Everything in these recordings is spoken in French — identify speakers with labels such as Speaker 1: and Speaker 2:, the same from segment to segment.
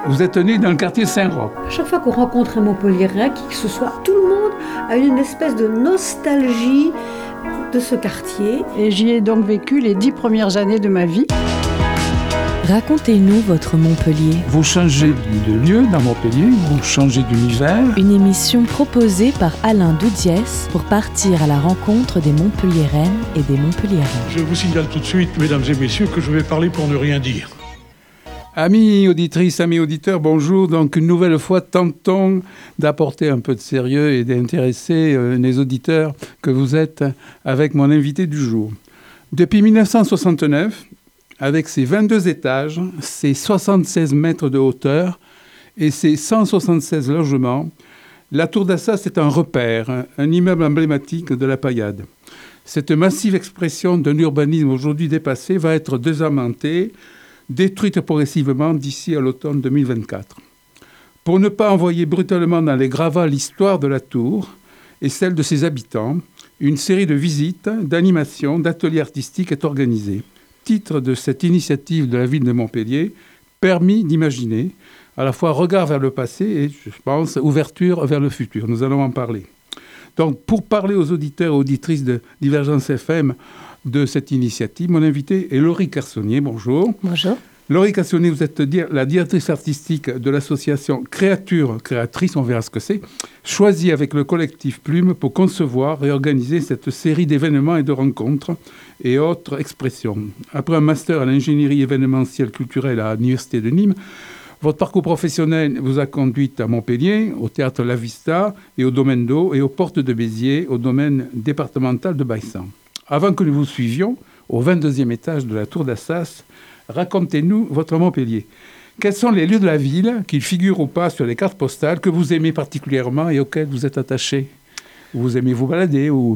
Speaker 1: Vous êtes né dans le quartier Saint-Roch.
Speaker 2: À chaque fois qu'on rencontre un Montpelliérain, qui que ce soit, tout le monde a une espèce de nostalgie de ce quartier.
Speaker 3: Et j'y ai donc vécu les 10 premières années de ma vie.
Speaker 4: Racontez-nous votre Montpellier.
Speaker 1: Vous changez de lieu dans Montpellier, vous changez d'univers.
Speaker 4: Une émission proposée par Alain Doudiès pour partir à la rencontre des Montpelliéraines et des Montpelliérains.
Speaker 5: Je vous signale tout de suite, mesdames et messieurs, que je vais parler pour ne rien dire.
Speaker 1: Amis auditrices, amis auditeurs, bonjour. Donc une nouvelle fois, tentons d'apporter un peu de sérieux et d'intéresser les auditeurs que vous êtes avec mon invité du jour. Depuis 1969, avec ses 22 étages, ses 76 mètres de hauteur et ses 176 logements, la Tour d'Assas est un repère, un immeuble emblématique de la Paillade. Cette massive expression d'un urbanisme aujourd'hui dépassé va être désamiantée, détruite progressivement d'ici à l'automne 2024. Pour ne pas envoyer brutalement dans les gravats l'histoire de la tour et celle de ses habitants, une série de visites, d'animations, d'ateliers artistiques est organisée. Titre de cette initiative de la ville de Montpellier, permis d'imaginer, à la fois regard vers le passé et, je pense, ouverture vers le futur. Nous allons en parler. Donc, pour parler aux auditeurs et auditrices de Divergence FM de cette initiative, mon invité est Laurie Carsonnier. Bonjour.
Speaker 4: Bonjour.
Speaker 1: Laurie Carsonnier, vous êtes la directrice artistique de l'association Créatures Créatrices, on verra ce que c'est, choisie avec le collectif Plume pour concevoir et organiser cette série d'événements et de rencontres et autres expressions. Après un master à l'ingénierie événementielle culturelle à l'Université de Nîmes, votre parcours professionnel vous a conduite à Montpellier, au théâtre La Vista et au domaine d'eau, et aux portes de Béziers, au domaine départemental de Baïsan. Avant que nous vous suivions, au 22e étage de la Tour d'Assas, racontez-nous votre Montpellier. Quels sont les lieux de la ville, qu'ils figurent ou pas sur les cartes postales, que vous aimez particulièrement et auxquels vous êtes attaché? Vous aimez vous balader ou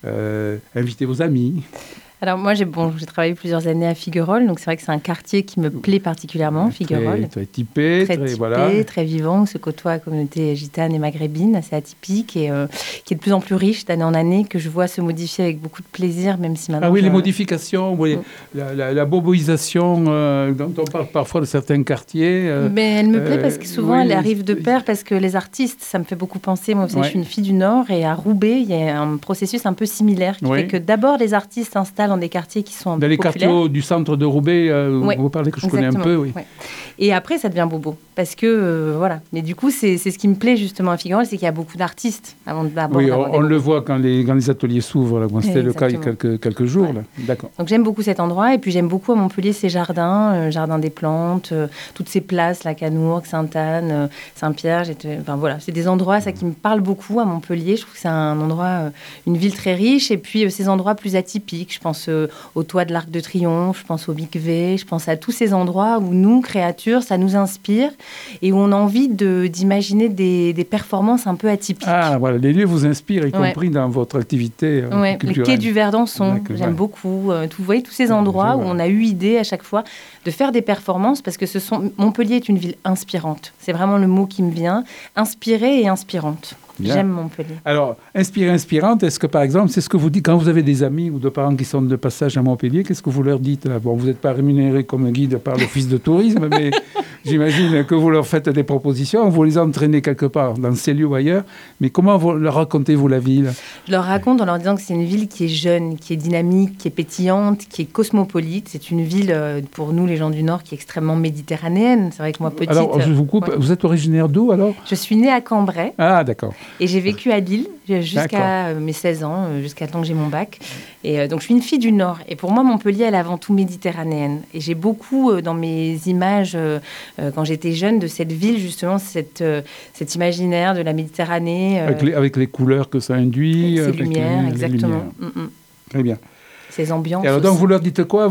Speaker 1: inviter vos amis?
Speaker 6: Alors moi, j'ai travaillé plusieurs années à Figuerolles, donc c'est vrai que c'est un quartier qui me plaît particulièrement, Figuerolles.
Speaker 1: Très typé, voilà.
Speaker 6: Très vivant, où se côtoie la communauté gitane et maghrébine, assez atypique, et qui est de plus en plus riche d'année en année, que je vois se modifier avec beaucoup de plaisir, même si maintenant...
Speaker 1: Ah oui, les modifications, oui, la boboisation dont on parle parfois de certains quartiers.
Speaker 6: Mais elle me plaît parce que souvent, elle arrive de pair, parce que les artistes, ça me fait beaucoup penser. Moi, je suis une fille du Nord, et à Roubaix, il y a un processus un peu similaire, qui fait que d'abord, les artistes s'installent dans des quartiers qui sont un peu populaires. Dans les quartiers
Speaker 1: du centre de Roubaix, vous parlez que je connais un peu, oui.
Speaker 6: Ouais. Et après, ça devient bobo, parce que, voilà. Mais du coup, c'est ce qui me plaît justement à Figuerolles, c'est qu'il y a beaucoup d'artistes avant d'abord. Oui,
Speaker 1: on le voit quand les ateliers s'ouvrent, là. Bon, c'était le cas il y a quelques jours, là. D'accord.
Speaker 6: Donc j'aime beaucoup cet endroit, et puis j'aime beaucoup à Montpellier ces jardins, Jardin des Plantes, toutes ces places, la Canourgue, Sainte-Anne, Saint-Pierre. Enfin voilà, c'est des endroits, ça qui me parle beaucoup à Montpellier. Je trouve que c'est un endroit, une ville très riche, et puis ces endroits plus atypiques. Je pense au toit de l'Arc de Triomphe, je pense au Big V, je pense à tous ces endroits où nous, créatures, ça nous inspire et où on a envie d'imaginer des performances un peu atypiques.
Speaker 1: Ah, voilà, les lieux vous inspirent, y compris dans votre activité culturelle.
Speaker 6: Le quai du Verdançon, j'aime beaucoup. Vous voyez, tous ces endroits où on a eu idée à chaque fois de faire des performances, parce que Montpellier est une ville inspirante. C'est vraiment le mot qui me vient. Inspirée et inspirante. Bien. J'aime Montpellier.
Speaker 1: Alors, inspirante, est-ce que, par exemple, c'est ce que vous dites quand vous avez des amis ou de parents qui sont de passage à Montpellier, qu'est-ce que vous leur dites là? Bon, vous n'êtes pas rémunéré comme guide par l'Office de tourisme, mais j'imagine que vous leur faites des propositions, vous les entraînez quelque part, dans ces lieux ou ailleurs, mais comment leur racontez-vous la ville?
Speaker 6: Je leur raconte en leur disant que c'est une ville qui est jeune, qui est dynamique, qui est pétillante, qui est cosmopolite. C'est une ville, pour nous, les gens du Nord, qui est extrêmement méditerranéenne. C'est vrai que moi, petite...
Speaker 1: Alors, je vous coupe, vous êtes originaire d'où, alors?
Speaker 6: Je suis née à Cambrai.
Speaker 1: Ah, d'accord.
Speaker 6: Et j'ai vécu à Lille jusqu'à mes 16 ans, jusqu'à temps que j'ai mon bac. Et donc, je suis une fille du Nord. Et pour moi, Montpellier, elle est avant tout méditerranéenne. Et j'ai beaucoup, dans mes images, quand j'étais jeune, de cette ville, justement, cet imaginaire de la Méditerranée.
Speaker 1: Avec les couleurs que ça induit.
Speaker 6: Avec ces lumières, exactement.
Speaker 1: Très bien.
Speaker 6: Ces ambiances.
Speaker 1: Et alors, donc, vous leur dites quoi,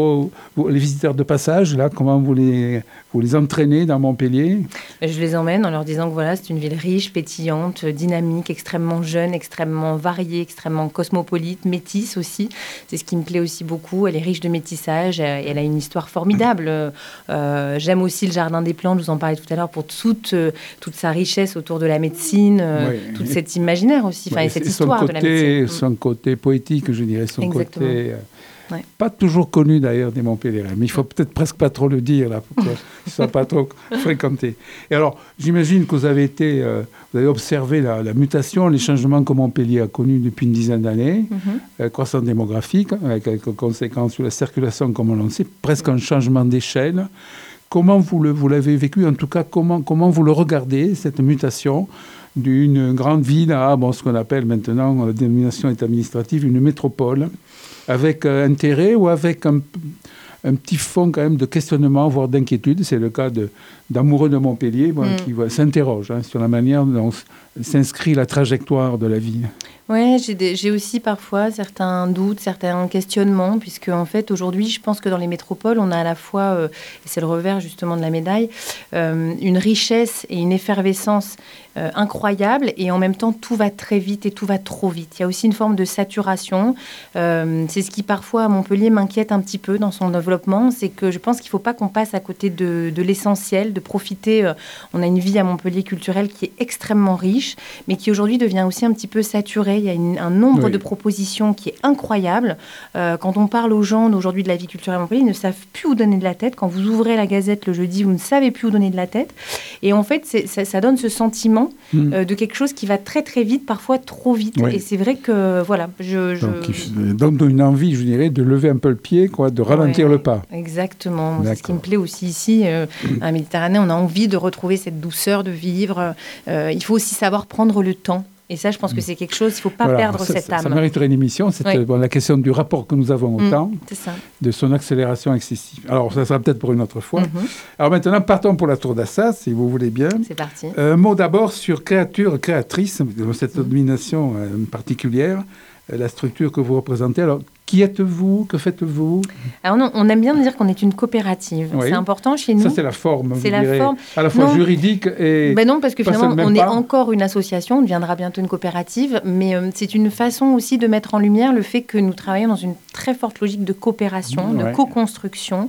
Speaker 1: les visiteurs de passage, là, comment vous les entraînez dans Montpellier?
Speaker 6: Je les emmène en leur disant que voilà, c'est une ville riche, pétillante, dynamique, extrêmement jeune, extrêmement variée, extrêmement cosmopolite, métisse aussi. C'est ce qui me plaît aussi beaucoup. Elle est riche de métissage et elle a une histoire formidable. J'aime aussi le Jardin des Plantes, je vous en parlais tout à l'heure, pour toute sa richesse autour de la médecine, tout cet imaginaire aussi, cette histoire de la médecine.
Speaker 1: Son côté poétique, je dirais, son
Speaker 6: Exactement.
Speaker 1: côté Pas toujours connu d'ailleurs des Montpelliérains, mais il faut peut-être presque pas trop le dire là, pour qu'ils ne soient pas trop fréquentés. Et alors, j'imagine que vous avez observé la mutation, les changements que Montpellier a connus depuis une dizaine d'années, croissance démographique, avec quelques conséquences sur la circulation, comme on le sait, presque un changement d'échelle. Comment vous l'avez vécu, en tout cas, comment vous le regardez, cette mutation d'une grande ville à ce qu'on appelle maintenant, la dénomination est administrative, une métropole, avec intérêt ou avec un petit fond quand même de questionnement, voire d'inquiétude. C'est le cas d'amoureux de Montpellier qui s'interrogent sur la manière dont s'inscrit la trajectoire de la ville.
Speaker 6: Oui, j'ai aussi parfois certains doutes, certains questionnements, puisque en fait aujourd'hui, je pense que dans les métropoles, on a à la fois, et c'est le revers justement de la médaille, une richesse et une effervescence incroyable, et en même temps tout va très vite et tout va trop vite. Il y a aussi une forme de saturation. C'est ce qui parfois à Montpellier m'inquiète un petit peu dans son développement, c'est que je pense qu'il ne faut pas qu'on passe à côté de l'essentiel, de profiter. On a une vie à Montpellier culturelle qui est extrêmement riche, mais qui aujourd'hui devient aussi un petit peu saturée. Il y a un nombre de propositions qui est incroyable. Quand on parle aux gens d'aujourd'hui de la vie culturelle à Montpellier, ils ne savent plus où donner de la tête. Quand vous ouvrez la Gazette le jeudi, vous ne savez plus où donner de la tête. Et en fait, ça donne ce sentiment de quelque chose qui va très très vite, parfois trop vite. Et c'est vrai que, voilà,
Speaker 1: Donc une envie, je dirais, de lever un peu le pied, de ralentir le pas.
Speaker 6: Exactement. C'est ce qui me plaît aussi ici. À la Méditerranée, on a envie de retrouver cette douceur de vivre. Il faut aussi savoir prendre le temps. Et ça, je pense que c'est quelque chose, il ne faut pas perdre cette âme.
Speaker 1: Ça mériterait une émission. C'est la question du rapport que nous avons au temps, de son accélération excessive. Alors, ça sera peut-être pour une autre fois. Alors maintenant, partons pour la Tour d'Assas, si vous voulez bien.
Speaker 6: C'est parti.
Speaker 1: Un mot d'abord sur créatrice, cette domination particulière, la structure que vous représentez. Alors, qui êtes-vous? Que faites-vous?
Speaker 6: Alors on aime bien dire qu'on est une coopérative. Oui. C'est important chez nous.
Speaker 1: Ça, c'est la forme,
Speaker 6: c'est la forme.
Speaker 1: À la fois juridique et...
Speaker 6: non, parce que finalement, on est encore une association, on deviendra bientôt une coopérative, mais c'est une façon aussi de mettre en lumière le fait que nous travaillons dans une très forte logique de coopération, de co-construction,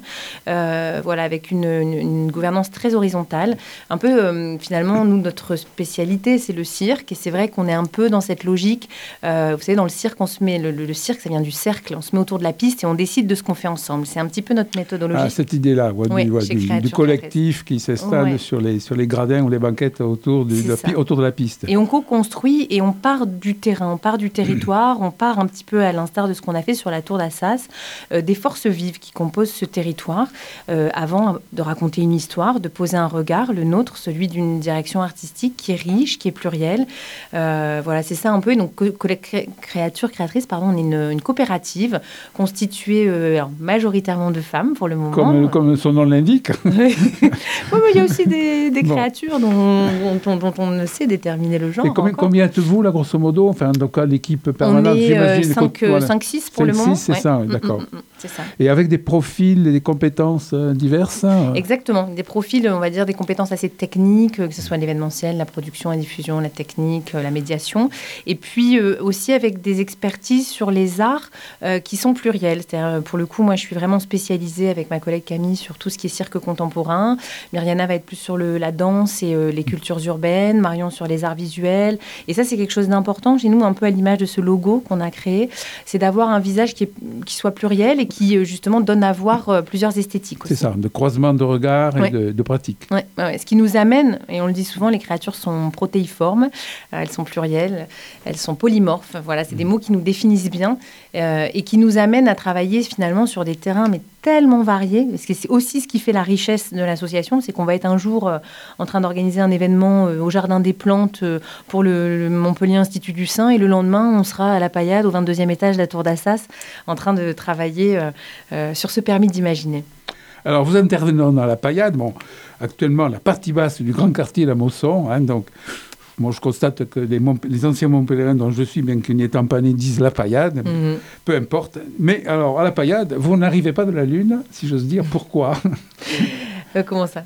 Speaker 6: avec une gouvernance très horizontale. Un peu, finalement, nous, notre spécialité, c'est le cirque, et c'est vrai qu'on est un peu dans cette logique. Vous savez, dans le cirque, on se met... Le cirque, ça vient du cercle. On se met autour de la piste et on décide de ce qu'on fait ensemble. C'est un petit peu notre méthodologie.
Speaker 1: Cette idée-là, du collectif qui s'installe sur les gradins ou les banquettes autour de la piste.
Speaker 6: Et on co-construit et on part du terrain, on part du territoire, on part un petit peu à l'instar de ce qu'on a fait sur la Tour d'Assas, des forces vives qui composent ce territoire, avant de raconter une histoire, de poser un regard, le nôtre, celui d'une direction artistique qui est riche, qui est plurielle. C'est ça un peu. Donc, créatrice, on est une coopérative constituée majoritairement de femmes pour le moment.
Speaker 1: Comme son nom l'indique.
Speaker 6: Oui, il y a aussi des créatures dont on ne sait déterminer le genre.
Speaker 1: Et combien êtes-vous, là, grosso modo? Enfin, donc, l'équipe permanente, j'imagine.
Speaker 6: 5-6 pour le moment.
Speaker 1: C'est ça, d'accord.
Speaker 6: C'est ça.
Speaker 1: Et avec des profils et des compétences diverses.
Speaker 6: Exactement. Des profils, on va dire, des compétences assez techniques, que ce soit l'événementiel, la production, la diffusion, la technique, la médiation. Et puis aussi avec des expertises sur les arts qui sont pluriels. C'est-à-dire, pour le coup, moi, je suis vraiment spécialisée avec ma collègue Camille sur tout ce qui est cirque contemporain. Myriana va être plus sur la danse et les cultures urbaines. Marion sur les arts visuels. Et ça, c'est quelque chose d'important chez nous, un peu à l'image de ce logo qu'on a créé. C'est d'avoir un visage qui soit pluriel et qui, justement, donne à voir plusieurs esthétiques aussi.
Speaker 1: C'est ça, de croisement de regards et de pratiques.
Speaker 6: Oui. Ce qui nous amène, et on le dit souvent, les créatures sont protéiformes, elles sont plurielles, elles sont polymorphes. Voilà, c'est des mots qui nous définissent bien et qui nous amènent à travailler finalement sur des terrains mais tellement variés. Parce que c'est aussi ce qui fait la richesse de l'association, c'est qu'on va être un jour en train d'organiser un événement au Jardin des Plantes pour le Montpellier Institut du Sein, et le lendemain, on sera à la Paillade, au 22e étage de la Tour d'Assas, en train de travailler sur ce permis d'imaginer.
Speaker 1: Alors, vous intervenez dans la Paillade. Bon, actuellement, la partie basse du grand quartier, la Mosson, donc... Moi, je constate que les anciens Montpelliérains dont je suis, bien qu'ils n'y étant pas nés, disent la Paillade. Peu importe. Mais alors, à la Paillade, vous n'arrivez pas de la Lune, si j'ose dire. Pourquoi?
Speaker 6: Comment ça?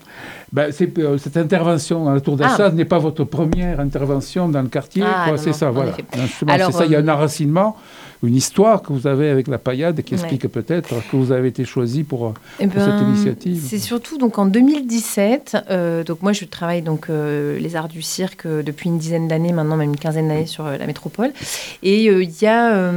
Speaker 1: Cette intervention dans la Tour d'Assas n'est pas votre première intervention dans le quartier. C'est ça, voilà. Alors, c'est ça, il y a un enracinement. une histoire que vous avez avec la paillade qui explique peut-être que vous avez été choisi pour cette initiative.
Speaker 6: C'est surtout donc en 2017. Donc moi je travaille les arts du cirque depuis une dizaine d'années maintenant, même une quinzaine d'années sur la métropole. Et il y a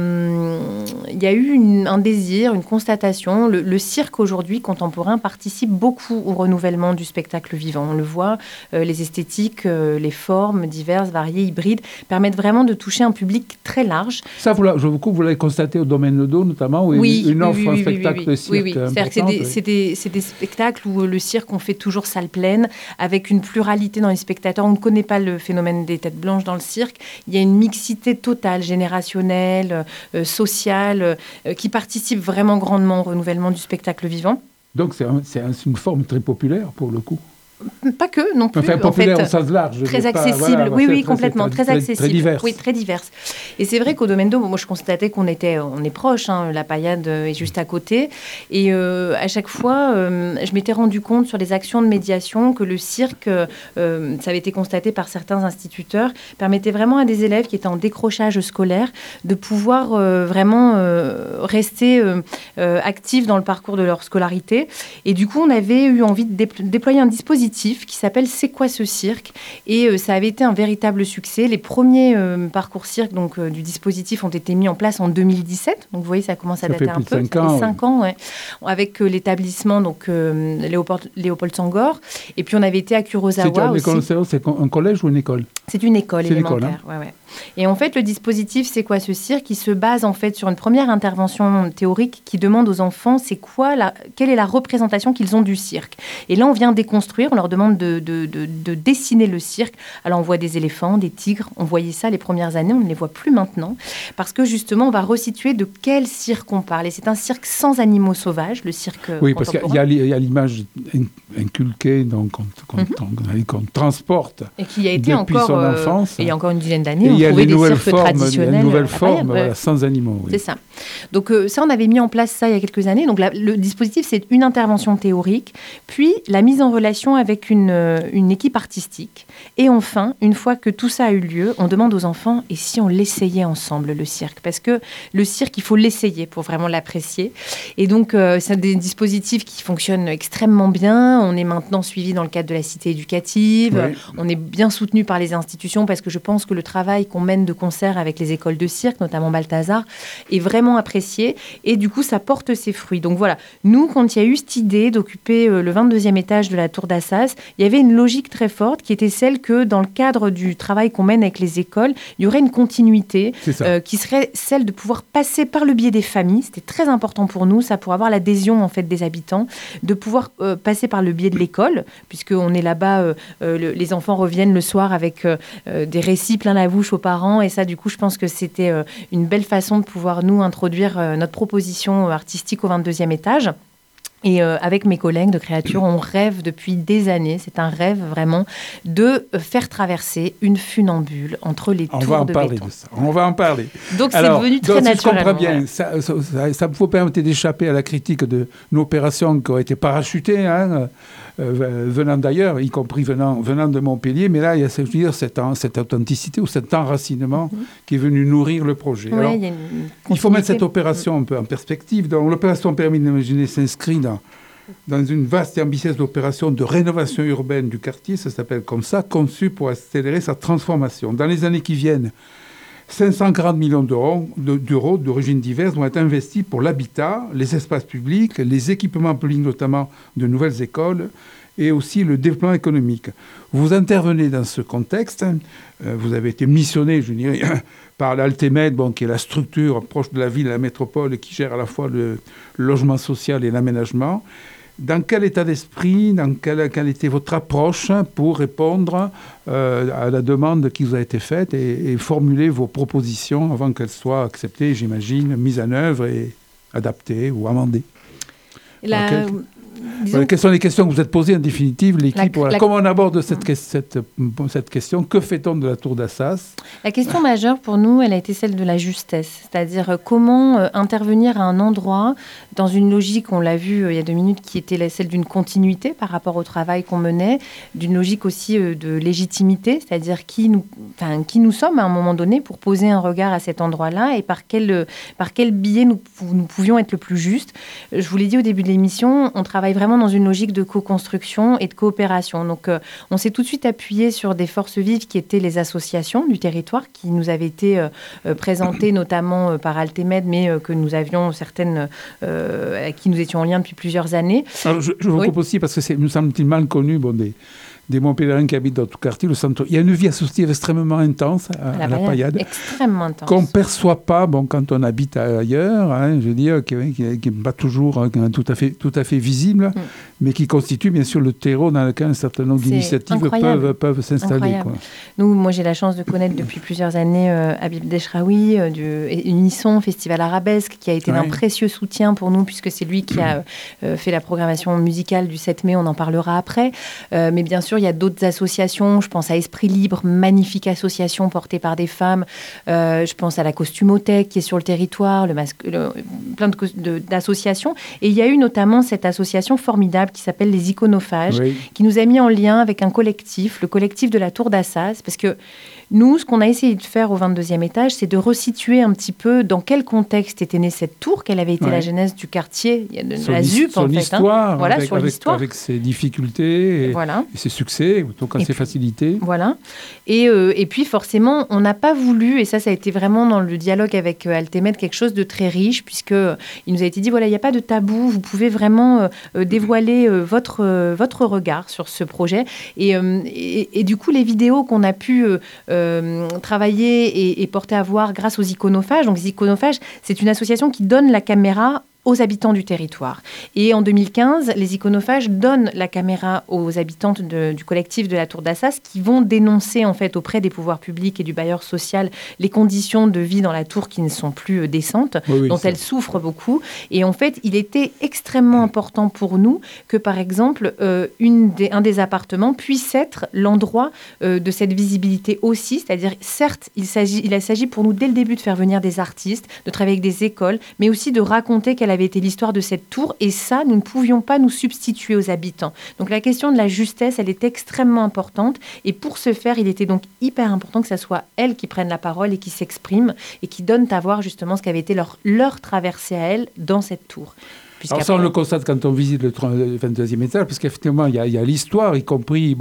Speaker 6: eu un désir, une constatation. Le cirque aujourd'hui contemporain participe beaucoup au renouvellement du spectacle vivant. On le voit, les esthétiques, les formes diverses, variées, hybrides, permettent vraiment de toucher un public très large.
Speaker 1: Ça, vous l'avez constaté au Domaine Le Do, notamment, où une offre un spectacle de cirque.
Speaker 6: Oui. C'est-à-dire que c'est des spectacles où le cirque, on fait toujours salle pleine, avec une pluralité dans les spectateurs. On ne connaît pas le phénomène des têtes blanches dans le cirque. Il y a une mixité totale, générationnelle, sociale, qui participe vraiment grandement au renouvellement du spectacle vivant.
Speaker 1: Donc c'est une forme très populaire, pour le coup.
Speaker 6: Pas que, non plus.
Speaker 1: Enfin, populaire au sens large.
Speaker 6: Très accessible, complètement. Très accessible.
Speaker 1: Très diverse.
Speaker 6: Oui, très diverse. Et c'est vrai qu'au Domaine d'eau, moi je constatais on est proche, la paillade est juste à côté. Et à chaque fois, je m'étais rendu compte sur les actions de médiation que le cirque, ça avait été constaté par certains instituteurs, permettait vraiment à des élèves qui étaient en décrochage scolaire de pouvoir vraiment rester actifs dans le parcours de leur scolarité. Et du coup, on avait eu envie de déployer un dispositif qui s'appelle « C'est quoi ce cirque ?» Et ça avait été un véritable succès. Les premiers parcours cirque du dispositif ont été mis en place en 2017. Donc vous voyez, ça commence à dater un peu. Ça fait 5 ans, ouais. Avec l'établissement Léopold Sangor. Et puis on avait été à Kurosawa aussi.
Speaker 1: C'est un collège ou une école ?
Speaker 6: C'est une école élémentaire. Ouais. Et en fait, le dispositif « C'est quoi ce cirque ?» qui se base en fait sur une première intervention théorique qui demande aux enfants quelle est la représentation qu'ils ont du cirque. Et là, on vient déconstruire. On leur demande de dessiner le cirque. Alors, on voit des éléphants, des tigres. On voyait ça les premières années. On ne les voit plus maintenant. Parce que, justement, on va resituer de quel cirque on parle. Et c'est un cirque sans animaux sauvages, le cirque
Speaker 1: Oui, parce qu'il y a l'image inculquée qu'on transporte
Speaker 6: et qui a été
Speaker 1: depuis son enfance.
Speaker 6: Et il y a encore une dizaine d'années,
Speaker 1: on trouvait
Speaker 6: des cirques traditionnels.
Speaker 1: Une nouvelle forme sans animaux. Oui.
Speaker 6: C'est ça. Donc, ça, on avait mis en place ça il y a quelques années. Donc, le dispositif, c'est une intervention théorique, puis la mise en relation avec une équipe artistique. Et enfin, une fois que tout ça a eu lieu, on demande aux enfants, et si on l'essayait ensemble, le cirque ? Parce que le cirque, il faut l'essayer pour vraiment l'apprécier. Et donc, c'est des dispositifs qui fonctionnent extrêmement bien. On est maintenant suivi dans le cadre de la cité éducative. Oui. On est bien soutenu par les institutions parce que je pense que le travail qu'on mène de concert avec les écoles de cirque, notamment Balthazar, est vraiment apprécié. Et du coup, ça porte ses fruits. Donc voilà, nous, quand il y a eu cette idée d'occuper le 22e étage de la tour d'Assas, il y avait une logique très forte qui était celle que dans le cadre du travail qu'on mène avec les écoles, il y aurait une continuité qui serait celle de pouvoir passer par le biais des familles. C'était très important pour nous, ça, pour avoir l'adhésion en fait des habitants, de pouvoir passer par le biais de l'école, puisqu'on est là-bas, les enfants reviennent le soir avec des récits plein la bouche aux parents. Et ça, du coup, je pense que c'était une belle façon de pouvoir nous introduire notre proposition artistique au 22e étage. Et avec mes collègues de Créature, on rêve depuis des années, c'est un rêve vraiment, de faire traverser une funambule entre les tours de béton.
Speaker 1: On va en parler.
Speaker 6: Donc c'est devenu très naturel.
Speaker 1: Je comprends bien, ça vous permettait d'échapper à la critique d'une opération qui aurait été parachutée, venant d'ailleurs, y compris venant de Montpellier. Mais là, il y a cette authenticité ou cet enracinement qui est venu nourrir le projet.
Speaker 6: Oui, alors,
Speaker 1: il faut mettre cette opération un peu en perspective. Donc, l'opération Permis d'imaginer s'inscrit dans une vaste et ambitieuse opération de rénovation urbaine du quartier, ça s'appelle comme ça, conçue pour accélérer sa transformation. Dans les années qui viennent, 540 millions d'euros d'origine diverse vont être investis pour l'habitat, les espaces publics, les équipements publics, notamment de nouvelles écoles, et aussi le développement économique. Vous intervenez dans ce contexte, vous avez été missionné, je dirais, par l'Altemed, qui est la structure proche de la ville, la métropole, qui gère à la fois le logement social et l'aménagement. Dans quel état d'esprit, quelle était votre approche pour répondre à la demande qui vous a été faite et formuler vos propositions avant qu'elles soient acceptées, j'imagine, mises en œuvre et adaptées ou amendées? Voilà, quelles sont les questions que vous êtes posées en définitive, l'équipe? Comment on aborde cette question? Que fait-on de la tour d'Assas?
Speaker 6: La question majeure pour nous, elle a été celle de la justesse, c'est-à-dire comment intervenir à un endroit dans une logique, on l'a vu il y a 2 minutes, qui était celle d'une continuité par rapport au travail qu'on menait, d'une logique aussi de légitimité, c'est-à-dire qui nous sommes à un moment donné pour poser un regard à cet endroit-là et par quel biais nous pouvions être le plus juste. Je vous l'ai dit au début de l'émission, on travaille vraiment dans une logique de co-construction et de coopération. Donc, on s'est tout de suite appuyé sur des forces vives qui étaient les associations du territoire, qui nous avaient été présentées notamment par Altemed, mais que nous avions certaines, avec qui nous étions en lien depuis plusieurs années.
Speaker 1: Alors, je vous coupe aussi, parce que nous semble-t-il mal connu des Montpelliérains qui habitent dans tout quartier, le centre. Il y a une vie associative extrêmement intense à la Paillade.
Speaker 6: Extrêmement intense.
Speaker 1: Qu'on ne perçoit pas quand on habite ailleurs, je veux dire, qui n'est pas toujours tout à fait visible, mais qui constitue bien sûr le terreau dans lequel un certain nombre d'initiatives peuvent s'installer. Quoi.
Speaker 6: Moi j'ai la chance de connaître depuis plusieurs années Habib Deshraoui, Unisson, Festival Arabesque, qui a été d'un précieux soutien pour nous, puisque c'est lui qui a fait la programmation musicale du 7 mai, on en parlera après. Mais bien sûr, il y a d'autres associations, je pense à Esprit Libre, magnifique association portée par des femmes, je pense à la Costumothèque qui est sur le territoire, plein d'associations. Et il y a eu notamment cette association formidable qui s'appelle les Iconophages, qui nous a mis en lien avec un collectif, le collectif de la Tour d'Assas, parce que nous, ce qu'on a essayé de faire au 22e étage, c'est de resituer un petit peu dans quel contexte était née cette tour, quelle avait été la genèse du quartier, de la ZUP en fait.
Speaker 1: Histoire,
Speaker 6: sur l'histoire.
Speaker 1: Avec ses difficultés et ses succès, donc ses facilités.
Speaker 6: Voilà. Et puis forcément, on n'a pas voulu, et ça a été vraiment dans le dialogue avec Altemed, quelque chose de très riche, puisqu'il nous a été dit, voilà, il n'y a pas de tabou, vous pouvez vraiment dévoiler votre regard sur ce projet. Et du coup, les vidéos qu'on a pu travailler et porter à voir grâce aux Iconophages. Donc, les Iconophages, c'est une association qui donne la caméra aux habitants du territoire. Et en 2015, les Iconophages donnent la caméra aux habitantes du collectif de la Tour d'Assas qui vont dénoncer en fait auprès des pouvoirs publics et du bailleur social les conditions de vie dans la tour qui ne sont plus décentes, dont elles souffrent beaucoup. Et en fait, il était extrêmement important pour nous que, par exemple, un des appartements puisse être l'endroit de cette visibilité aussi. C'est-à-dire, certes, il s'agit pour nous dès le début de faire venir des artistes, de travailler avec des écoles, mais aussi de raconter quelle avait été l'histoire de cette tour, et ça, nous ne pouvions pas nous substituer aux habitants. Donc la question de la justesse, elle est extrêmement importante, et pour ce faire, il était donc hyper important que ce soit elles qui prennent la parole et qui s'expriment, et qui donnent à voir justement ce qu'avait été leur traversée à elles dans cette tour.
Speaker 1: Alors ça, on le constate quand on visite le 22e étage, parce qu'effectivement, il y a l'histoire, y compris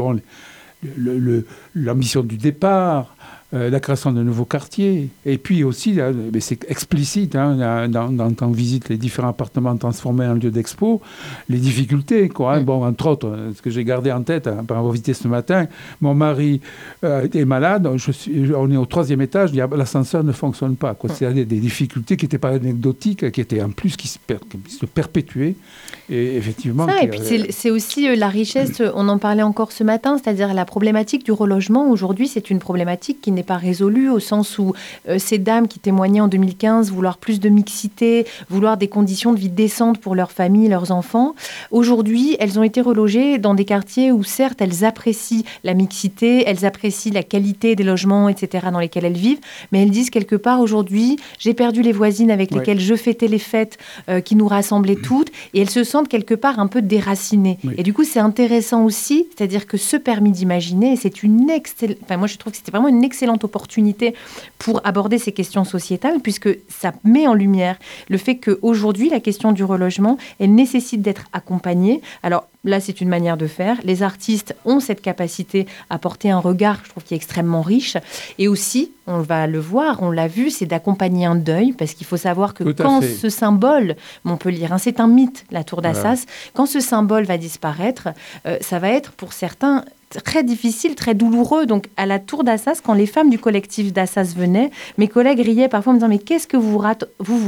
Speaker 1: l'ambition du départ, la création de nouveaux quartiers. Et puis aussi, mais c'est explicite, quand on visite les différents appartements transformés en lieu d'expo, les difficultés, quoi. Bon, entre autres, ce que j'ai gardé en tête par avoir visité ce matin, mon mari est malade, on est au 3e étage, l'ascenseur ne fonctionne pas, quoi. C'est des difficultés qui n'étaient pas anecdotiques, qui étaient en plus qui se perpétuaient. Et effectivement...
Speaker 6: et puis c'est aussi la richesse, on en parlait encore ce matin, c'est-à-dire la problématique du relogement. Aujourd'hui, c'est une problématique qui n'est pas résolue, au sens où ces dames qui témoignaient en 2015 vouloir plus de mixité, vouloir des conditions de vie décentes pour leurs familles, leurs enfants, aujourd'hui, elles ont été relogées dans des quartiers où, certes, elles apprécient la mixité, elles apprécient la qualité des logements, etc., dans lesquels elles vivent, mais elles disent quelque part, aujourd'hui, j'ai perdu les voisines avec lesquelles je fêtais les fêtes qui nous rassemblaient toutes, et elles se sentent quelque part un peu déracinées. Et du coup, c'est intéressant aussi, c'est-à-dire que ce permis d'imaginer, c'est moi, je trouve que c'était vraiment une excellente opportunité pour aborder ces questions sociétales, puisque ça met en lumière le fait qu'aujourd'hui, la question du relogement, elle nécessite d'être accompagnée. Alors là, c'est une manière de faire. Les artistes ont cette capacité à porter un regard, je trouve, qui est extrêmement riche. Et aussi, on va le voir, on l'a vu, c'est d'accompagner un deuil, parce qu'il faut savoir que quand ce symbole, Montpelliérain, c'est un mythe, la tour d'Assas, quand ce symbole va disparaître, ça va être pour certains très difficile, très douloureux. Donc, à la tour d'Assas, quand les femmes du collectif d'Assas venaient, mes collègues riaient parfois en me disant « Mais qu'est-ce que vous racontiez ?»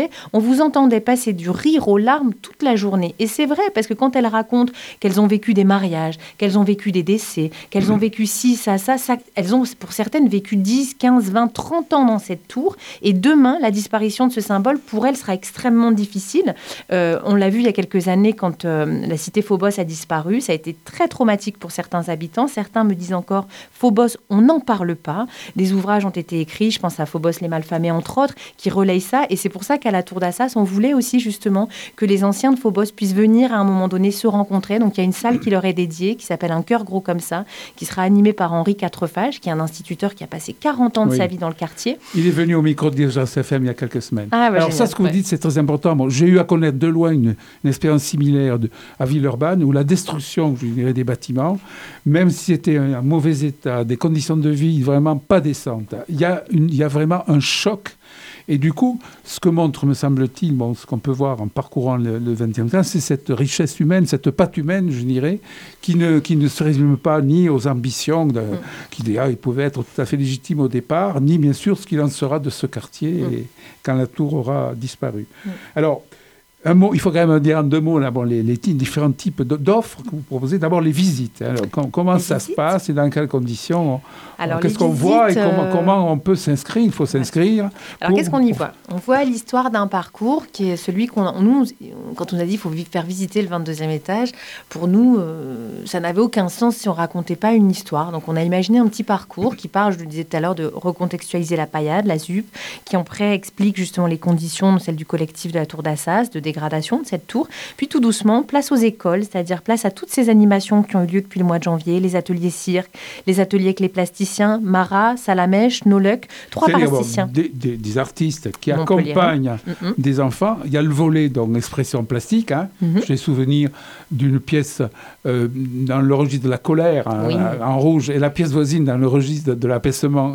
Speaker 6: On vous entendait passer du rire aux larmes toute la journée. Et c'est vrai, parce que quand elles racontent qu'elles ont vécu des mariages, qu'elles ont vécu des décès, qu'elles ont vécu ci, ça, elles ont, pour certaines, vécu 10, 15, 20, 30 ans dans cette tour. Et demain, la disparition de ce symbole, pour elles, sera extrêmement difficile. On l'a vu il y a quelques années, quand la cité Phobos a disparu. Ça a été très traumatique pour certains habitants. Certains me disent encore, Phobos, on n'en parle pas. Des ouvrages ont été écrits, je pense à Phobos les Malfamés, entre autres, qui relayent ça. Et c'est pour ça qu'à la tour d'Assas, on voulait aussi justement que les anciens de Phobos puissent venir à un moment donné se rencontrer. Donc il y a une salle qui leur est dédiée, qui s'appelle Un cœur gros comme ça, qui sera animée par Henri Quatrefages, qui est un instituteur qui a passé 40 ans de sa vie dans le quartier. Il
Speaker 1: est venu au micro d'Urgence FM il y a quelques semaines. Alors
Speaker 6: génial,
Speaker 1: ça, ce que vous dites, c'est très important. Bon, j'ai eu à connaître de loin une expérience similaire à Villeurbanne, où la destruction, je dirais, des bâtiments, même si c'était un mauvais état, des conditions de vie vraiment pas décentes, il y a vraiment un choc. Et du coup, ce que montre, me semble-t-il, ce qu'on peut voir en parcourant le XXe siècle, c'est cette richesse humaine, cette patte humaine, je dirais, qui ne se résume pas ni aux ambitions, qui d'ailleurs pouvaient être tout à fait légitimes au départ, ni bien sûr ce qu'il en sera de ce quartier quand la tour aura disparu. Alors, un mot, il faut quand même dire en 2 mots là, les différents types d'offres que vous proposez. D'abord, les visites. Alors, comment ça se passe et dans quelles conditions? Qu'est-ce qu'on voit et comment on peut s'inscrire? Il faut s'inscrire.
Speaker 6: Alors, qu'est-ce qu'on y voit? On voit l'histoire d'un parcours qui est celui nous, quand on a dit qu'il faut faire visiter le 22e étage, pour nous, ça n'avait aucun sens si on ne racontait pas une histoire. Donc, on a imaginé un petit parcours qui parle, je le disais tout à l'heure, de recontextualiser la paillade, la ZUP, qui après explique justement les conditions, celles du collectif de la tour d'Assas, de dégradation de cette tour. Puis tout doucement, place aux écoles, c'est-à-dire place à toutes ces animations qui ont eu lieu depuis le mois de janvier, les ateliers cirque, les ateliers avec les plasticiens, Mara, Salamèche, Noluk, 3 plasticiens.
Speaker 1: Des artistes qui accompagnent des enfants. Il y a le volet, donc, expression plastique. J'ai souvenir d'une pièce dans le registre de la colère, en rouge, et la pièce voisine dans le registre de l'apaisement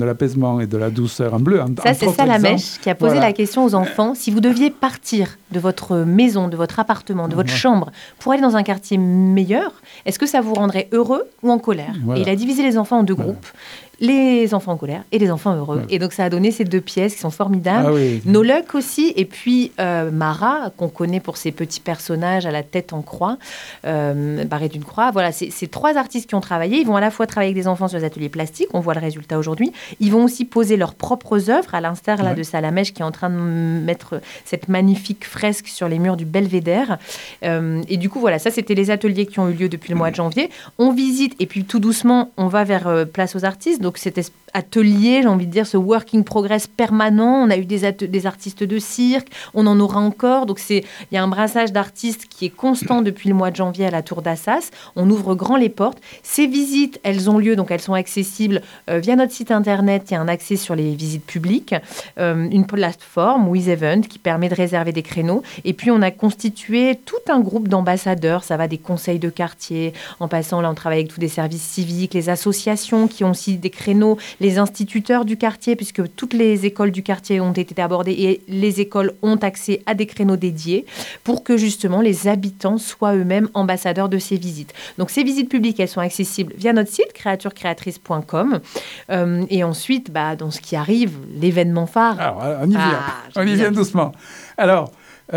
Speaker 1: et de la douceur en bleu.
Speaker 6: Ça, c'est Salamèche qui a posé la question aux enfants. Si vous deviez partir de votre maison, de votre appartement, de votre chambre, pour aller dans un quartier meilleur, est-ce que ça vous rendrait heureux ou en colère? Et il a divisé les enfants en 2 groupes. Les enfants en colère et les enfants heureux. Et donc, ça a donné ces 2 pièces qui sont formidables. Noluk aussi, et puis Mara, qu'on connaît pour ses petits personnages à la tête en croix, barré d'une croix. Voilà, c'est 3 artistes qui ont travaillé. Ils vont à la fois travailler avec des enfants sur les ateliers plastiques, on voit le résultat aujourd'hui. Ils vont aussi poser leurs propres œuvres, à l'instar de Salamèche, qui est en train de mettre cette magnifique fresque sur les murs du Belvédère. Et du coup, voilà, ça, c'était les ateliers qui ont eu lieu depuis le mois de janvier. On visite, et puis tout doucement, on va vers Place aux artistes. Donc, cet atelier, j'ai envie de dire, ce working progress permanent. On a eu des artistes de cirque, on en aura encore. Donc, il y a un brassage d'artistes qui est constant depuis le mois de janvier à la tour d'Assas. On ouvre grand les portes. Ces visites, elles ont lieu, donc elles sont accessibles via notre site internet. Il y a un accès sur les visites publiques, une plateforme, With Event, qui permet de réserver des créneaux. Et puis, on a constitué tout un groupe d'ambassadeurs. Ça va des conseils de quartier, en passant, là, on travaille avec tous des services civiques, les associations qui ont aussi des créneaux, les instituteurs du quartier, puisque toutes les écoles du quartier ont été abordées et les écoles ont accès à des créneaux dédiés pour que justement les habitants soient eux-mêmes ambassadeurs de ces visites. Donc ces visites publiques, elles sont accessibles via notre site créaturecréatrice.com et ensuite, dans ce qui arrive, l'événement phare.
Speaker 1: Alors, on y vient doucement. Alors,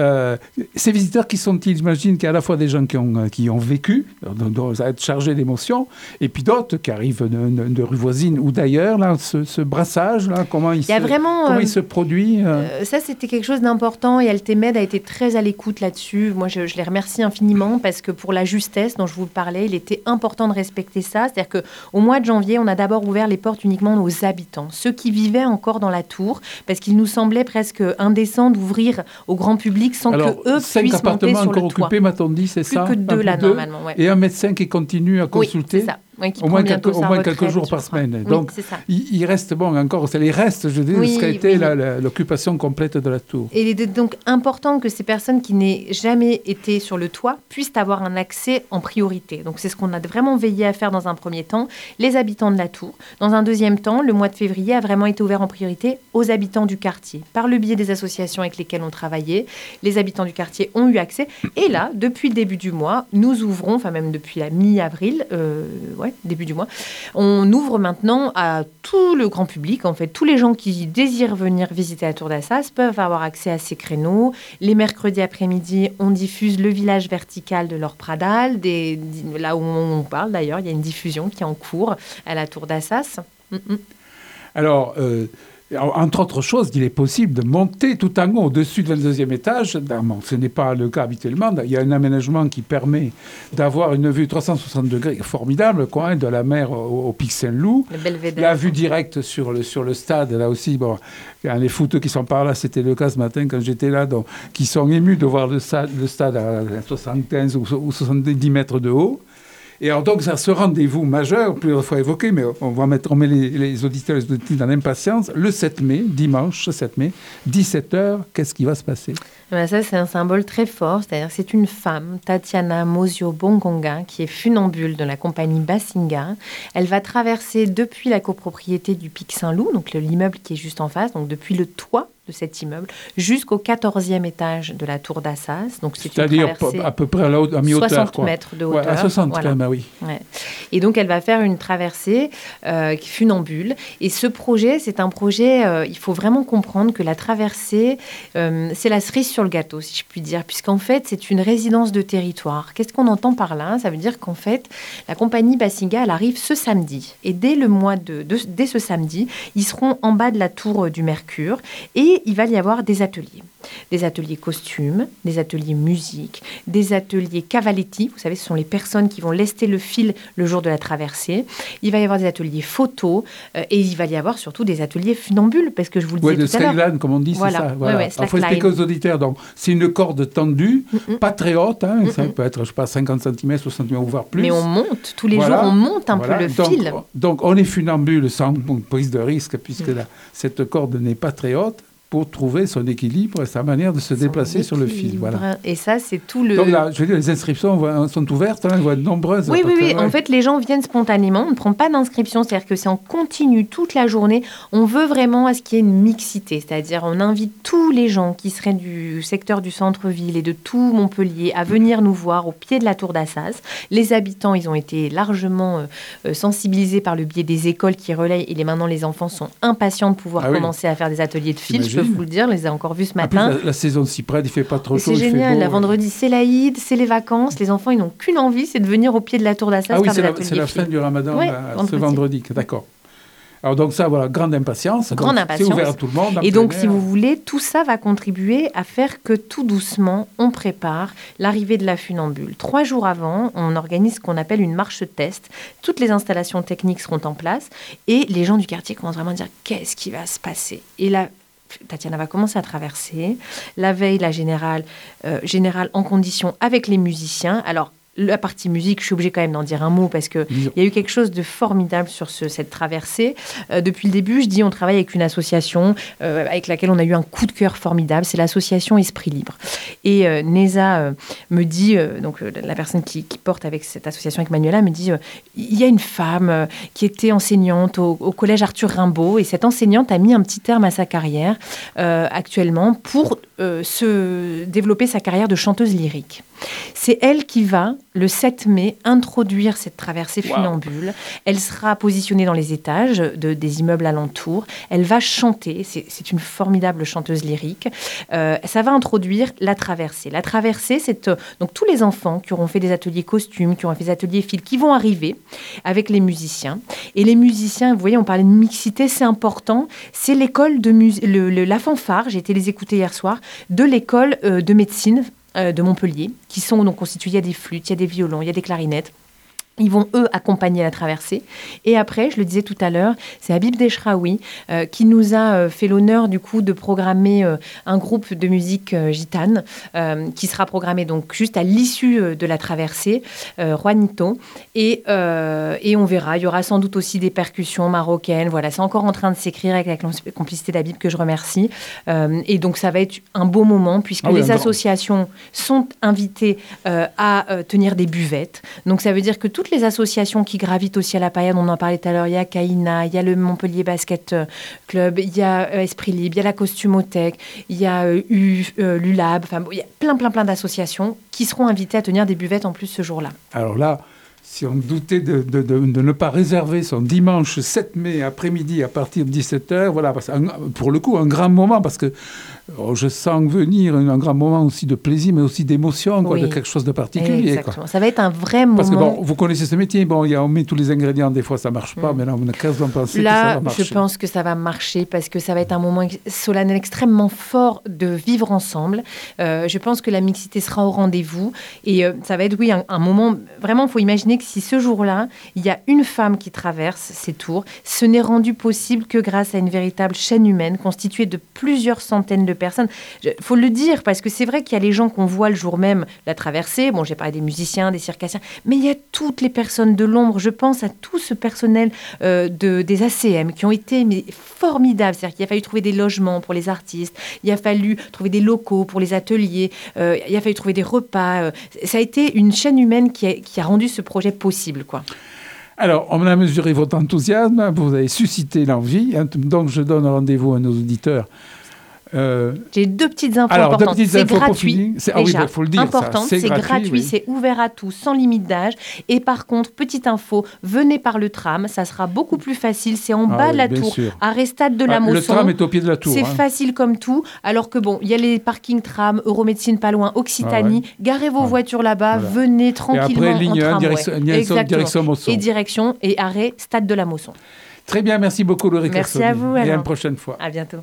Speaker 1: ces visiteurs, qui sont-ils? J'imagine qu'il y a à la fois des gens qui ont vécu, dont ça va être chargé d'émotions, et puis d'autres qui arrivent de rues voisines ou d'ailleurs. Là, ce brassage, là, comment il se produit
Speaker 6: Ça, c'était quelque chose d'important, et Altemed a été très à l'écoute là-dessus. Moi, je les remercie infiniment, parce que pour la justesse dont je vous parlais, il était important de respecter ça. C'est-à-dire qu'au mois de janvier, on a d'abord ouvert les portes uniquement aux habitants, ceux qui vivaient encore dans la tour, parce qu'il nous semblait presque indécent d'ouvrir au grand public sans qu'eux puissent monter sur le toit. 5 appartements encore occupés,
Speaker 1: m'a-t-on dit, c'est ça?
Speaker 6: Plus que 2 là, normalement.
Speaker 1: Et un médecin qui continue à consulter.
Speaker 6: Oui, c'est ça. qui
Speaker 1: au
Speaker 6: prend
Speaker 1: moins
Speaker 6: bientôt sa retraite,
Speaker 1: quelques jours
Speaker 6: je
Speaker 1: par
Speaker 6: crois.
Speaker 1: semaine.
Speaker 6: Oui,
Speaker 1: Donc,
Speaker 6: c'est ça.
Speaker 1: il reste, encore, c'est les restes, je dis, de ce qui a été l'occupation complète de la tour.
Speaker 6: Et il est donc important que ces personnes qui n'aient jamais été sur le toit puissent avoir un accès en priorité. Donc, c'est ce qu'on a vraiment veillé à faire dans un premier temps, les habitants de la tour. Dans un deuxième temps, le mois de février a vraiment été ouvert en priorité aux habitants du quartier. Par le biais des associations avec lesquelles on travaillait, les habitants du quartier ont eu accès. Et là, depuis le début du mois, nous ouvrons, enfin même depuis la mi-avril, début du mois, on ouvre maintenant à tout le grand public. En fait, tous les gens qui désirent venir visiter la tour d'Assas peuvent avoir accès à ces créneaux. Les mercredis après-midi, on diffuse le village vertical de Laure Pradal, là où on parle d'ailleurs, il y a une diffusion qui est en cours à la tour d'Assas.
Speaker 1: Alors, entre autres choses, il est possible de monter tout en haut, au-dessus du 22e étage. Bon, ce n'est pas le cas habituellement. Il y a un aménagement qui permet d'avoir une vue 360 degrés formidable, de la mer au Pic Saint-Loup. La vue directe sur le stade, là aussi. Bon, les footeux qui sont par là, c'était le cas ce matin quand j'étais là, donc, qui sont émus de voir le stade à 75 ou 70 mètres de haut. Et alors donc, ça ce rendez-vous majeur, plusieurs fois évoqué, mais on met les auditeurs et les auditrices dans l'impatience. Le 7 mai, dimanche 7 mai, 17h, qu'est-ce qui va se passer ?
Speaker 6: Ça, c'est un symbole très fort. C'est-à-dire que c'est une femme, Tatiana Mosio Bongonga, qui est funambule de la compagnie Basinga. Elle va traverser depuis la copropriété du Pic Saint-Loup, donc l'immeuble qui est juste en face, donc depuis le toit de cet immeuble, jusqu'au 14e étage de la tour d'Assas. Donc
Speaker 1: c'est-à-dire à peu près à mi-hauteur.
Speaker 6: 60 mètres de hauteur.
Speaker 1: À 60 quand même, oui.
Speaker 6: Ouais. Et donc, elle va faire une traversée funambule. Et ce projet, c'est un projet, il faut vraiment comprendre que la traversée, c'est la cerise sur le gâteau, si je puis dire, puisqu'en fait, c'est une résidence de territoire. Qu'est-ce qu'on entend par là ? Ça veut dire qu'en fait, la compagnie Basinga, elle arrive ce samedi. Et dès ce samedi, ils seront en bas de la tour du Mercure et il va y avoir des ateliers costumes, des ateliers musique, des ateliers cavaletti. Vous savez, ce sont les personnes qui vont lester le fil le jour de la traversée. Il va y avoir des ateliers photos et il va y avoir surtout des ateliers funambules, parce que je vous le disais tout à l'heure.
Speaker 1: Slackline, comme on dit,
Speaker 6: voilà.
Speaker 1: c'est ça. Voilà.
Speaker 6: Ouais,
Speaker 1: il faut expliquer aux auditeurs. Donc, c'est une corde tendue, pas très haute. Ça peut être, 50 cm, 60 cm, voire plus.
Speaker 6: Mais on monte. Tous les jours, on monte un peu le fil.
Speaker 1: Donc, on est funambule sans prise de risque, puisque cette corde n'est pas très haute, pour trouver son équilibre et sa manière de se déplacer sur le fil. Voilà.
Speaker 6: Et ça, c'est tout le...
Speaker 1: Donc là, je veux dire, les inscriptions sont ouvertes, elles vont être nombreuses.
Speaker 6: Oui. En fait, les gens viennent spontanément. On ne prend pas d'inscription, c'est-à-dire que c'est en continu toute la journée. On veut vraiment à ce qu'il y ait une mixité, c'est-à-dire on invite tous les gens qui seraient du secteur du centre-ville et de tout Montpellier à venir nous voir au pied de la tour d'Assas. Les habitants, ils ont été largement sensibilisés par le biais des écoles qui relayent, et maintenant les enfants sont impatients de pouvoir commencer à faire des ateliers de fil. Je peux vous le dire, je les ai encore vus ce matin.
Speaker 1: La saison s'y prête, il ne fait pas trop chaud.
Speaker 6: C'est génial, la vendredi c'est l'Aïd, c'est les vacances, les enfants ils n'ont qu'une envie, c'est de venir au pied de la tour d'Assas faire des ateliers.
Speaker 1: C'est la fin du Ramadan, ce vendredi, d'accord. Alors donc ça, voilà, grande impatience. C'est ouvert à tout le monde.
Speaker 6: Et donc, si vous voulez, tout ça va contribuer à faire que tout doucement, on prépare l'arrivée de la funambule. 3 jours avant, on organise ce qu'on appelle une marche test. Toutes les installations techniques seront en place et les gens du quartier commencent vraiment à dire qu'est-ce qui va se passer. Et là, Tatiana va commencer à traverser. La veille, la générale en condition avec les musiciens. Alors, la partie musique, je suis obligée quand même d'en dire un mot parce qu'il y a eu quelque chose de formidable sur cette traversée. Depuis le début, je dis on travaille avec une association avec laquelle on a eu un coup de cœur formidable. C'est l'association Esprit Libre. Et Neza me dit, donc la personne qui porte avec cette association avec Manuela, me dit il y a une femme qui était enseignante au collège Arthur Rimbaud et cette enseignante a mis un petit terme à sa carrière actuellement pour se développer sa carrière de chanteuse lyrique. C'est elle qui va, le 7 mai, introduire cette traversée funambule. Elle sera positionnée dans les étages des immeubles alentours. Elle va chanter. C'est une formidable chanteuse lyrique. Ça va introduire la traversée. La traversée, c'est donc tous les enfants qui auront fait des ateliers costumes, qui auront fait des ateliers fil, qui vont arriver avec les musiciens. Et les musiciens, vous voyez, on parlait de mixité, c'est important. C'est l'école de la fanfare, j'ai été les écouter hier soir, de l'école de médecine de Montpellier, qui sont donc constitués, il y a des flûtes, il y a des violons, il y a des clarinettes. Ils vont, eux, accompagner la traversée. Et après, je le disais tout à l'heure, c'est Habib Deshraoui qui nous a fait l'honneur, du coup, de programmer un groupe de musique gitane qui sera programmé donc juste à l'issue de la traversée, Juanito. Et on verra. Il y aura sans doute aussi des percussions marocaines. Voilà, c'est encore en train de s'écrire avec la complicité d'Habib que je remercie. Et donc, ça va être un beau moment puisque les associations sont invitées à tenir des buvettes. Donc, ça veut dire que toutes les associations qui gravitent aussi à la paillade, on en parlait tout à l'heure, il y a Kaina, il y a le Montpellier Basket Club, il y a Esprit Libre, il y a la Costumothèque, il y a l'ULAB, enfin, il y a plein d'associations qui seront invitées à tenir des buvettes en plus ce jour-là.
Speaker 1: Alors là, si on doutait de ne pas réserver son dimanche 7 mai après-midi à partir de 17h, voilà, pour le coup, un grand moment, parce que je sens venir un grand moment aussi de plaisir, mais aussi d'émotion, de quelque chose de particulier.
Speaker 6: Exactement. Ça va être un vrai moment.
Speaker 1: Parce que vous connaissez ce métier, on met tous les ingrédients, des fois ça ne marche pas, mais là on a quasiment pensé que ça va marcher.
Speaker 6: Là, je pense que ça va marcher, parce que ça va être un moment solennel extrêmement fort de vivre ensemble. Je pense que la mixité sera au rendez-vous, et ça va être, un moment, vraiment, il faut imaginer que si ce jour-là, il y a une femme qui traverse ces tours, ce n'est rendu possible que grâce à une véritable chaîne humaine constituée de plusieurs centaines de personnes. Il faut le dire, parce que c'est vrai qu'il y a les gens qu'on voit le jour même la traversée. Bon, j'ai parlé des musiciens, des circassiens, mais il y a toutes les personnes de l'ombre. Je pense à tout ce personnel des ACM qui ont été formidables. C'est-à-dire qu'il a fallu trouver des logements pour les artistes, il a fallu trouver des locaux pour les ateliers, il a fallu trouver des repas. Ça a été une chaîne humaine qui a rendu ce projet possible, quoi.
Speaker 1: Alors, on a mesuré votre enthousiasme, vous avez suscité l'envie, donc je donne rendez-vous à nos auditeurs.
Speaker 6: J'ai 2 petites infos importantes. C'est gratuit.
Speaker 1: Faut le dire.
Speaker 6: Importante, c'est gratuit, c'est ouvert à tous, sans limite d'âge. Et par contre, petite info, venez par le tram, ça sera beaucoup plus facile. C'est en bas de la tour, arrêt Stade de la Mosson.
Speaker 1: Le tram est au pied de la tour.
Speaker 6: C'est facile comme tout. Alors que il y a les parkings tram, Euromédecine pas loin, Occitanie. Garez vos voitures là-bas, venez tranquillement.
Speaker 1: Et après, ligne 1,
Speaker 6: direction
Speaker 1: Mosson.
Speaker 6: Et arrêt Stade de la Mosson.
Speaker 1: Très bien, merci beaucoup, Laurie
Speaker 6: Merci à vous,
Speaker 1: et
Speaker 6: Alain.
Speaker 1: à une prochaine fois.
Speaker 6: À bientôt.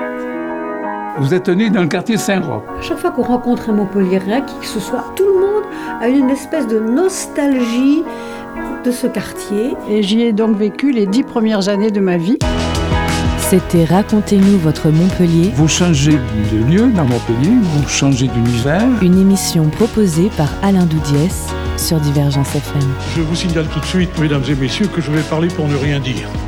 Speaker 1: Vous êtes né dans le quartier Saint-Roch.
Speaker 2: À chaque fois qu'on rencontre un Montpelliérain, qui que ce soit, tout le monde a une espèce de nostalgie de ce quartier.
Speaker 3: Et j'y ai donc vécu les 10 premières années de ma vie.
Speaker 4: C'était Racontez-nous votre Montpellier.
Speaker 1: Vous changez de lieu dans Montpellier, vous changez d'univers.
Speaker 4: Une émission proposée par Alain Doudiès sur Divergence FM.
Speaker 5: Je vous signale tout de suite, mesdames et messieurs, que je vais parler pour ne rien dire.